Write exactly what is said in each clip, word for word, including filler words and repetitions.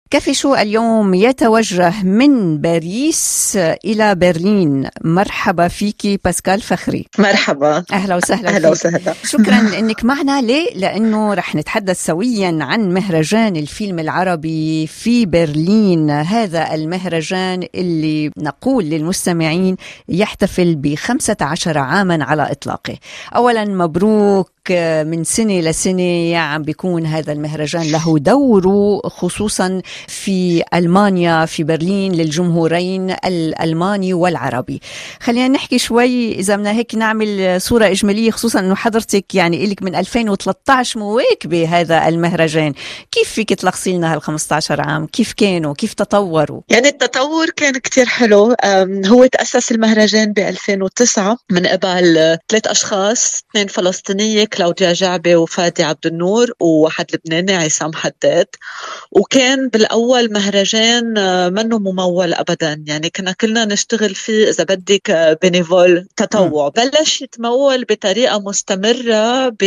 كافيشو اليوم يتوجه من باريس إلى برلين. مرحبا فيكي باسكال فخري. مرحبا، أهلا وسهلا. أهلا وسهلا. شكرا أنك معنا. ليه؟ لأنه رح نتحدث سويا عن مهرجان الفيلم العربي في برلين. هذا المهرجان اللي نقول للمستمعين يحتفل بخمسة عشر عاما على إطلاقه. أولا مبروك. من سنة لسنة عم بيكون هذا المهرجان له دوره، خصوصا في ألمانيا في برلين للجمهورين الألماني والعربي. خلينا نحكي شوي إذا بدنا هيك نعمل صورة إجمالية، خصوصا أنه حضرتك يعني إلك من ألفين وثلاثة عشر مواكبة هذا المهرجان. كيف فيك تلخصي لنا هال خمسة عشر عام؟ كيف كانوا؟ كيف تطوروا؟ يعني التطور كان كتير حلو. هو تأسس المهرجان ب ألفين وتسعة من قبل ثلاث أشخاص، اثنين فلسطينية كلاوديا جعبة وفادي عبد النور، وواحد لبناني عصام حداد. وكان بالأول مهرجان منه ممول أبدا، يعني كنا كلنا نشتغل فيه إذا بدك بنيفول تطوع. بلش يتمول بطريقة مستمرة ب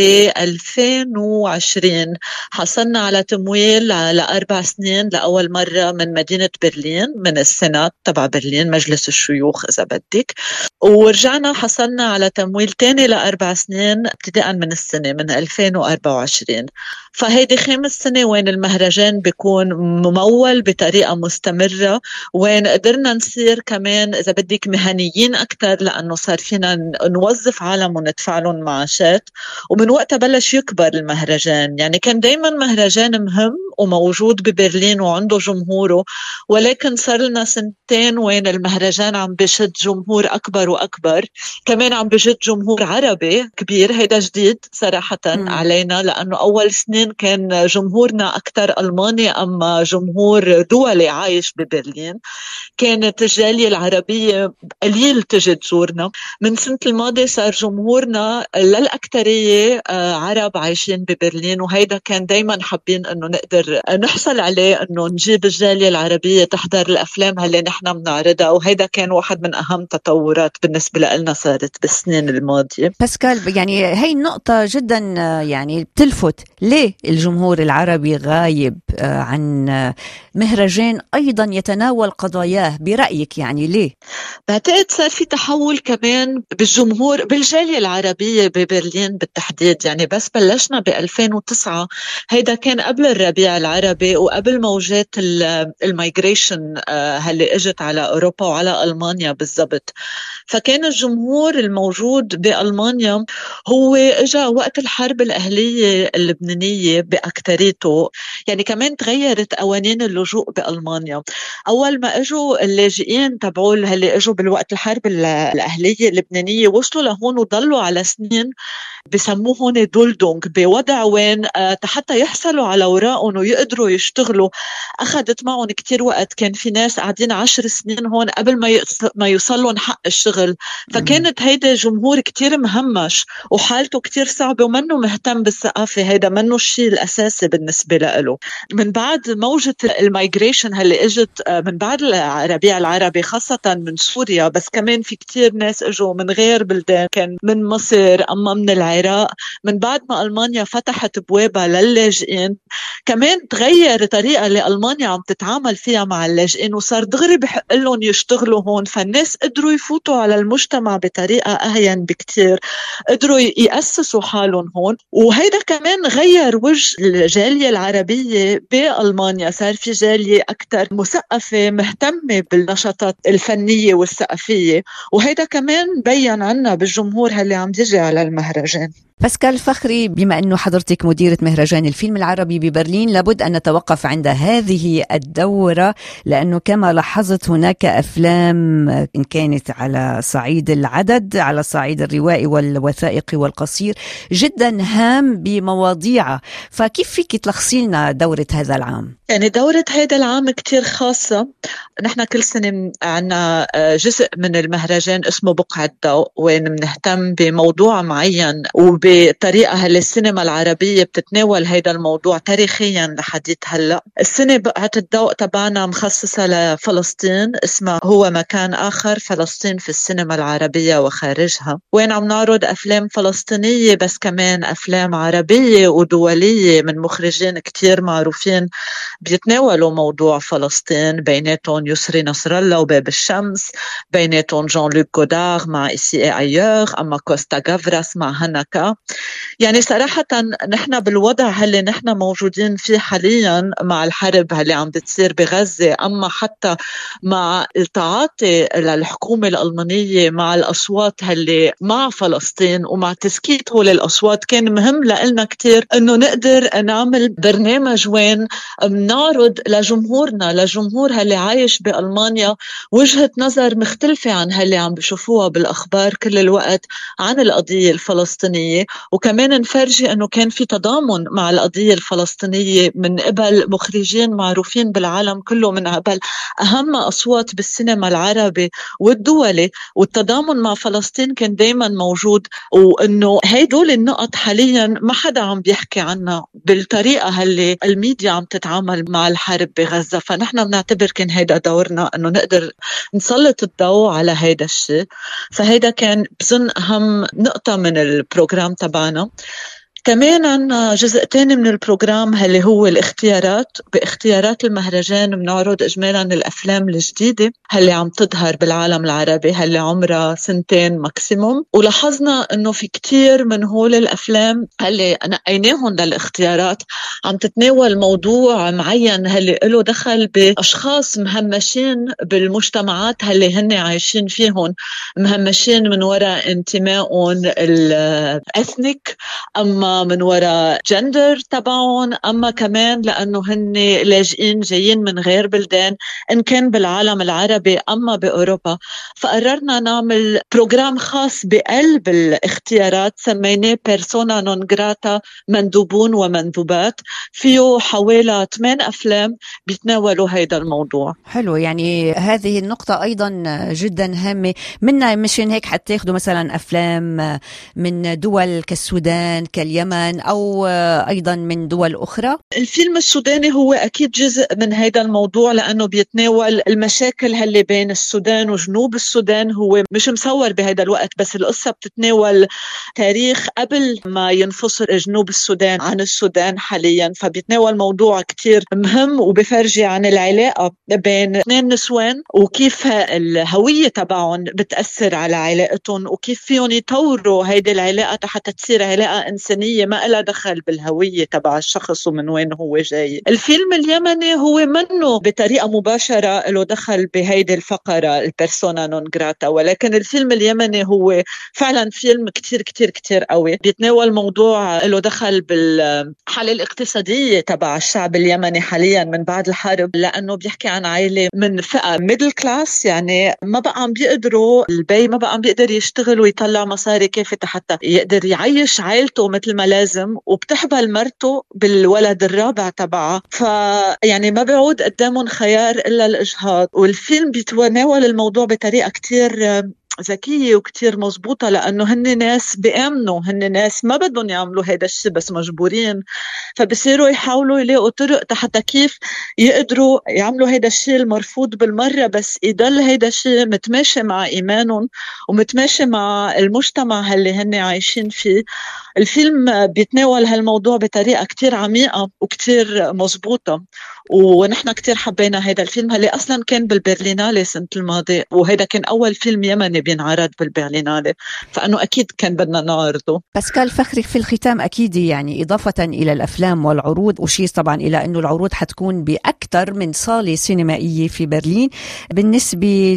ألفين وعشرين. حصلنا على تمويل لأربع سنين لأول مرة من مدينة برلين، من السنات تبع برلين، مجلس الشيوخ إذا بدك. ورجعنا حصلنا على تمويل تاني لأربع سنين ابتداء من السنة من ألفين وأربعة وعشرين. فهيدي خامس سنة وين المهرجان بيكون ممول بطريقة مستمرة، وين قدرنا نصير كمان إذا بدك مهنيين أكتر، لأنه صار فينا نوظف عالم وندفع لهم معاشات. ومن وقتها بلش يكبر المهرجان. يعني كان دايما مهرجان مهم وموجود ببرلين وعنده جمهوره، ولكن صار لنا سنتين وين المهرجان عم بشد جمهور أكبر وأكبر. كمان عم بشد جمهور عربي كبير. هيدا جديد صراحة م. علينا، لأنه أول سنين كان جمهورنا أكتر ألماني، أما جمهور دولي عايش ببرلين. كانت الجالية العربية قليل تجي تزورنا. من سنة الماضي صار جمهورنا للأكترية عرب عايشين ببرلين، وهيدا كان دايما حابين أنه نقدر نحصل عليه، أنه نجيب الجالية العربية تحضر الأفلام اللي نحن بنعرضها. وهيدا كان واحد من أهم تطورات بالنسبة لنا صارت بالسنين الماضية. باسكال، يعني هي النقطة جدا يعني بتلفت. ليه الجمهور العربي غايب عن مهرجان أيضا يتناول قضاياه برأيك؟ يعني ليه؟ بعتقد صار في تحول كمان بالجمهور بالجالية العربية ببرلين بالتحديد. يعني بس بلشنا ب ألفين وتسعة، هيدا كان قبل الربيع العربي وقبل موجات المايغريشن اللي اجت على أوروبا وعلى ألمانيا بالضبط. فكان الجمهور الموجود بألمانيا هو اجا وقت الحرب الأهلية اللبنانية بأكتريته. يعني كمان تغيرت قوانين اللجوء بألمانيا. أول ما اجوا اللاجئين تبعوا اللي اجوا بالوقت الحرب الأهلية اللبنانية وصلوا لهون وضلوا على سنين، بسموه هون دولدونغ، بوضع وين حتى يحصلوا على أوراقهم ويقدروا يشتغلوا. أخذت معهم كتير وقت. كان في ناس قاعدين عشر سنين هون قبل ما ما يوصلون حق الشغل. فكانت هيدا جمهور كتير مهمش وحالته كتير صعبة ومنه مهتم بالثقافة. هيدا منه الشيء الأساسي بالنسبة له. من بعد موجة المايغريشن اللي اجت من بعد الربيع العربي، خاصة من سوريا، بس كمان في كتير ناس اجوا من غير بلدان، كان من مصر أما من العراق. من بعد ما ألمانيا فتحت بوابها للاجئين، كمان تغير الطريقة اللي ألمانيا عم تتعامل فيها مع اللاجئين، وصار دغري بحق لهم يشتغلوا هون. فالناس قدروا يفوتوا على المجتمع بطريقة أهين بكتير، قدروا يأسسوا حالهم هون. وهيدا كمان غير وجه الجالية العربية بألمانيا. صار في جالية أكتر مثقفة مهتمة بالنشاطات الفنية والثقافية، وهيدا كمان بيّن عنا بالجمهور اللي عم يجي على المهرجان. باسكال فخري، بما أنه حضرتك مديرة مهرجان الفيلم العربي ببرلين، لابد أن نتوقف عند هذه الدورة، لأنه كما لاحظت هناك أفلام إن كانت على صعيد العدد، على صعيد الروائي والوثائقي والقصير، جدا هام بمواضيعها. فكيف فيك تلخصي لنا دورة هذا العام؟ يعني دورة هذا العام كتير خاصة. نحن كل سنة عنا جزء من المهرجان اسمه بقعة ضوء، وين بنهتم بموضوع معين وب وبطريقة اللي السينما العربية بتتناول هيدا الموضوع تاريخيا لحديث هلأ. السنة بقعت الضوء تبعنا مخصصة لفلسطين، اسمها هو مكان آخر، فلسطين في السينما العربية وخارجها، وين عم نعرض أفلام فلسطينية بس كمان أفلام عربية ودولية من مخرجين كتير معروفين بيتناولوا موضوع فلسطين، بيناتهم يسري نصر الله وباب الشمس، بيناتهم جان لوك غودار مع إيسي أيور، أما كوستا غافراس مع هنكا. يعني صراحة نحن بالوضع اللي نحن موجودين فيه حاليا مع الحرب اللي عم بتصير بغزة، أما حتى مع التعاطي للحكومة الألمانية مع الأصوات اللي مع فلسطين ومع تسكيت هول الأصوات، كان مهم لنا كتير أنه نقدر نعمل برنامج وين نعرض لجمهورنا، لجمهور اللي عايش بألمانيا، وجهة نظر مختلفة عن اللي عم بشوفوها بالأخبار كل الوقت عن القضية الفلسطينية، وكمان نفرجي أنه كان في تضامن مع القضية الفلسطينية من قبل مخرجين معروفين بالعالم كله، من قبل أهم أصوات بالسينما العربي والدولي، والتضامن مع فلسطين كان دايما موجود. وأنه هيدول النقط حاليا ما حدا عم بيحكي عنها بالطريقة اللي الميديا عم تتعامل مع الحرب بغزة، فنحن بنعتبر كان هيدا دورنا أنه نقدر نسلط الضوء على هيدا الشيء. فهيدا كان بظن أهم نقطة من البروجرام تبعنا. كمان جزء تاني من البروجرام اللي هو الاختيارات. باختيارات المهرجان بنعرض إجمالا الأفلام الجديدة اللي عم تظهر بالعالم العربي اللي عمرها سنتين ماكسيموم، ولاحظنا أنه في كتير من هول الأفلام اللي نقيناهم للاختيارات عم تتناول موضوع معين اللي له دخل بأشخاص مهمشين بالمجتمعات اللي هن عايشين فيهم، مهمشين من وراء انتمائهم الأثنيك، أما من وراء جندر تبعون، أما كمان لأنه هن لاجئين جايين من غير بلدان، إن كان بالعالم العربي أما بأوروبا. فقررنا نعمل بروجرام خاص بقلب الاختيارات سميناه بيرسونا نون جراتا، مندوبون ومندوبات، فيه حوالي ثمان أفلام بيتناولوا هيدا الموضوع. حلو، يعني هذه النقطة أيضا جدا هامة منا، مشان هيك حتاخدوا مثلا أفلام من دول كالسودان كاليمن أو أيضا من دول أخرى. الفيلم السوداني هو أكيد جزء من هذا الموضوع، لأنه بيتناول المشاكل اللي بين السودان وجنوب السودان. هو مش مصور بهذا الوقت، بس القصة بتتناول تاريخ قبل ما ينفصل جنوب السودان عن السودان حاليا، فبيتناول موضوع كتير مهم وبفرجي عن العلاقة بين اثنين نسوان وكيف الهوية تبعهم بتأثر على علاقتهم، وكيف فيهم يطوروا هيدي العلاقة حتى تصير علاقة إنسانية ما إلها دخل بالهوية تبع الشخص ومن وين هو جاي. الفيلم اليمني هو منه بطريقة مباشرة له دخل بهيدي الفقرة البيرسونا نون جراتا، ولكن الفيلم اليمني هو فعلا فيلم كتير كتير كتير قوي، بيتناول موضوع له دخل بالحالة الاقتصادية تبع الشعب اليمني حاليا من بعد الحرب، لأنه بيحكي عن عائلة من فئة ميدل كلاس، يعني ما بقى عم بيقدروا، البي ما بقى عم بيقدر يشتغل ويطلع مصاري كافية حتى يقدر يعيش عائلته مثل ما لازم، وبتحبل مرته بالولد الرابع تبعها، فيعني ما بيعود قدامهم خيار إلا الإجهاض. والفيلم بيتناول الموضوع بطريقة كتير ذكية وكتير مزبوطة، لأنه هن ناس بيأمنوا، هن ناس ما بدهم يعملوا هيدا الشيء بس مجبورين، فبصيروا يحاولوا يلاقوا طرق حتى كيف يقدروا يعملوا هيدا الشيء المرفوض بالمرة، بس يضل هيدا الشيء متماشي مع إيمانهم ومتماشي مع المجتمع اللي هن عايشين فيه. الفيلم بيتناول هالموضوع بطريقة كتير عميقة وكتير مزبوطة، ونحن كتير حبينا هيدا الفيلم اللي أصلا كان بالبرلينالي سنة الماضي، وهيدا كان أول فيلم يمني بينعرض بالبرلينالي، فأنه أكيد كان بدنا نعرضه. باسكال فخري، في الختام أكيد يعني إضافة إلى الأفلام والعروض، وشيء طبعا إلى أنه العروض حتكون بأكثر من صالة سينمائية في برلين، بالنسبة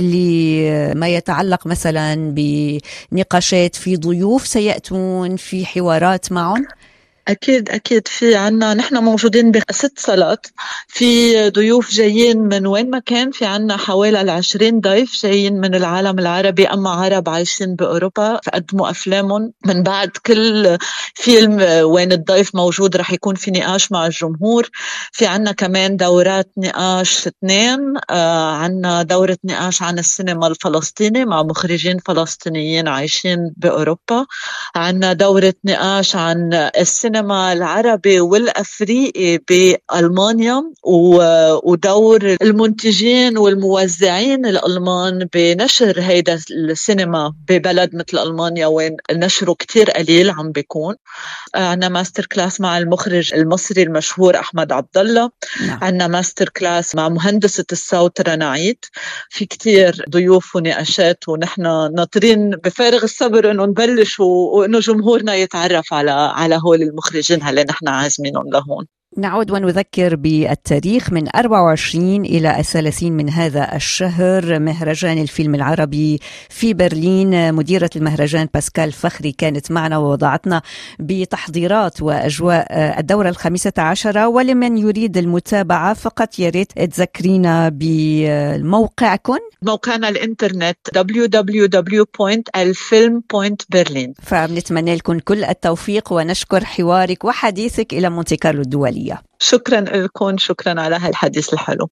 لما يتعلق مثلا بنقاشات في ضيوف سيأتون في حوارات معهم؟ أكيد أكيد في عنا، نحن موجودين بست صالات، في ضيوف جايين من وين ما كان، في عنا حوالي العشرين ضيف جايين من العالم العربي، أما عرب عايشين بأوروبا فقدموا أفلامهم. من بعد كل فيلم وين الضيف موجود رح يكون في نقاش مع الجمهور. في عنا كمان دورات نقاش اثنين، آه عنا دورة نقاش عن السينما الفلسطيني مع مخرجين فلسطينيين عايشين بأوروبا. عنا دورة نقاش عن السينما العربي والأفريقي بألمانيا، ودور المنتجين والموزعين الألمان بنشر هيدا السينما ببلد مثل ألمانيا وين نشره كتير قليل عم بيكون. عنا ماستر كلاس مع المخرج المصري المشهور أحمد عبد الله. نعم. عنا ماستر كلاس مع مهندسة الصوت رنا عيد. في كتير ضيوف ونقاشات، ونحن ناطرين بفارغ الصبر إنه نبلش وإنه جمهورنا يتعرف على على هول المخرجين اللي نحن عازمينهم لهون. نعود ونذكر بالتاريخ، من أربعة وعشرين إلى ثلاثين من هذا الشهر مهرجان الفيلم العربي في برلين. مديرة المهرجان باسكال فخري كانت معنا ووضعتنا بتحضيرات وأجواء الدورة الخامسة عشرة. ولمن يريد المتابعة فقط ياريت تذكرينا بموقعكم. موقعنا الانترنت دبليو دبليو دبليو دوت الفيلم دوت برلين. فبنتمنى لكم كل التوفيق ونشكر حوارك وحديثك إلى مونتي كارلو الدولية. شكرا لكم، شكرا على هالحديث الحلو.